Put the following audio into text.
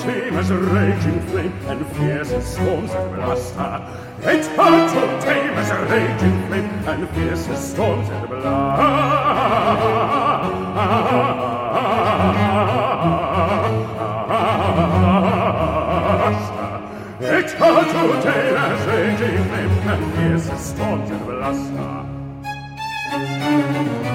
tame as a raging flame, and fierce as storms and bluster. It's hard to tame as a raging flame, and fierce as storms and bluster. It's hard to tame as raging flame, and fierce as storms and bluster.